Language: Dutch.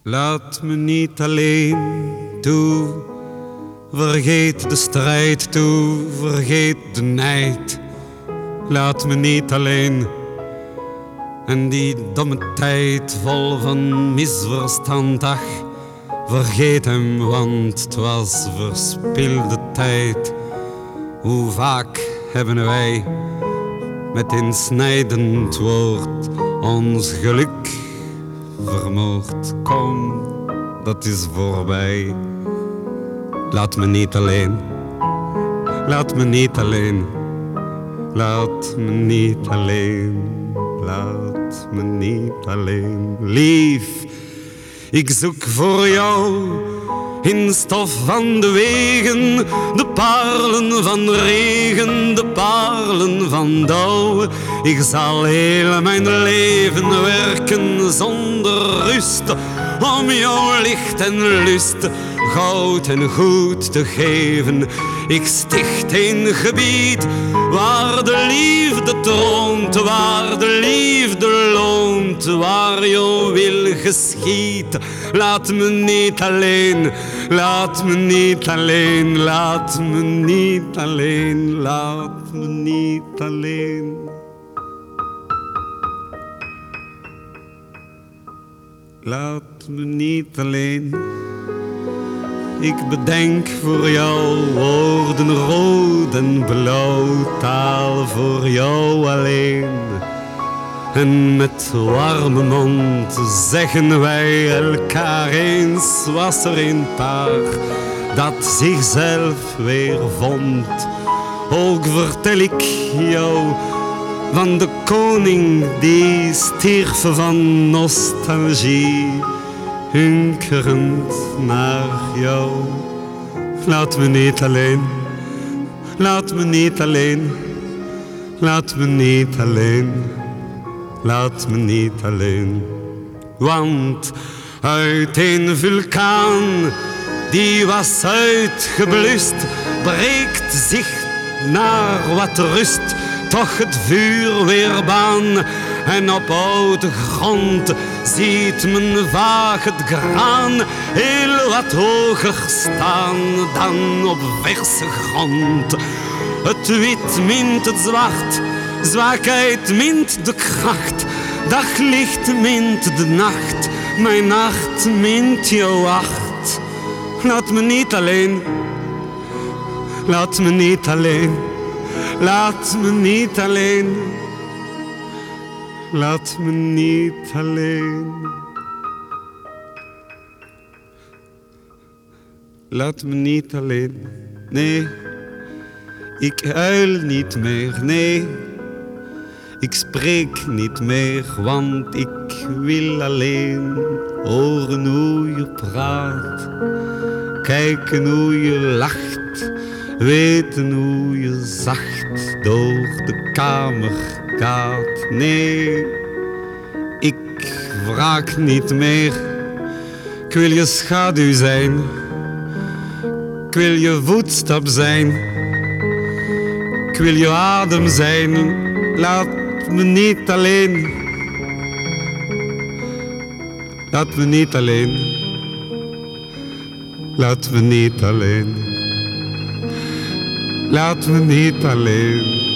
Laat me niet alleen toe, vergeet de strijd toe, vergeet de nijd. Laat me niet alleen en die domme tijd vol van misverstand, ach, vergeet hem, want het was verspilde tijd. Hoe vaak hebben wij met een snijdend woord ons geluk vermoord. Kom, dat is voorbij. Laat me niet alleen. Laat me niet alleen. Laat me niet alleen. Laat me niet alleen. Lief, ik zoek voor jou in stof van de wegen, de parelen van regen, de parelen van dauw. Ik zal heel mijn leven werken zonder rust, om jouw licht en lust, goud en goed te geven. Ik sticht een gebied waar de liefde troont, waar de liefde loont, waar jouw wil geschiedt. Laat me niet alleen, laat me niet alleen, laat me niet alleen, laat me niet alleen. Laat me niet alleen. Ik bedenk voor jou woorden rood en blauw, taal voor jou alleen. En met warme mond zeggen wij elkaar eens, was er een paar dat zichzelf weer vond. Ook vertel ik jou van de koning die stierf van nostalgie, hunkerend naar jou. Laat me niet alleen, laat me niet alleen, laat me niet alleen, laat me niet alleen. Want uit een vulkaan die was uitgeblust, breekt zich naar wat rust toch het vuur weer baan. En op oude grond ziet men vaag het graan heel wat hoger staan dan op verse grond. Het wit mint het zwart, zwakheid mint de kracht, daglicht mint de nacht, mijn nacht mint jouw acht. Laat me niet alleen, laat me niet alleen, laat me niet alleen, laat me niet alleen. Laat me niet alleen, nee, ik huil niet meer, nee, ik spreek niet meer, want ik wil alleen horen hoe je praat, kijken hoe je lacht, weten hoe je zacht door de kamer gaat. Nee, ik wraak niet meer, ik wil je schaduw zijn, ik wil je voetstap zijn, ik wil je adem zijn. Laat me niet alleen, laat me niet alleen, laat me niet alleen, laat me niet alleen.